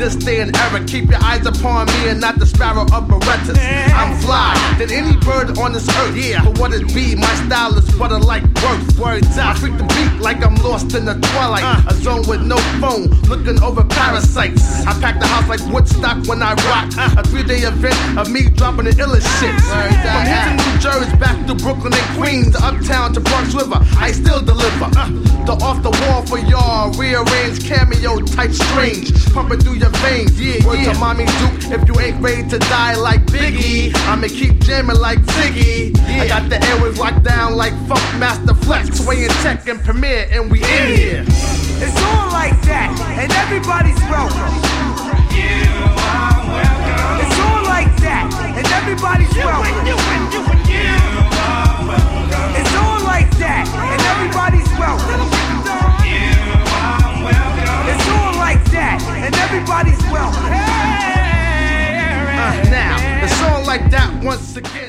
better stay in error. Keep your eyes upon me and not the sparrow of Berettas. I'm fly than any bird on this earth. Yeah, for what it be, my style is butter like worth. Words out, freak the beat like I'm lost in the twilight. A zone with no phone, looking over parasites. I pack the house like Woodstock when I rock. A 3-day event of me dropping the illest shit. From here to New Jersey, back to Brooklyn and Queens, to Uptown to Bronx River, I still deliver. The off the wall for y'all, rearranged cameo type strange, pumping through your veins. Yeah, word to Mommy Duke, if you ain't ready to die like Biggie, I'ma keep jamming like Ziggy. I got the airwaves locked down like Funk Master Flex, Sway and Tech and Premiere, and we in here. It's all like that, and everybody's welcome. You are welcome. It's all like that, and everybody's welcome. You are welcome. It's all like that, and everybody's welcome. You are welcome. It's all like that, and everybody's welcome. Now, it's all like that once again.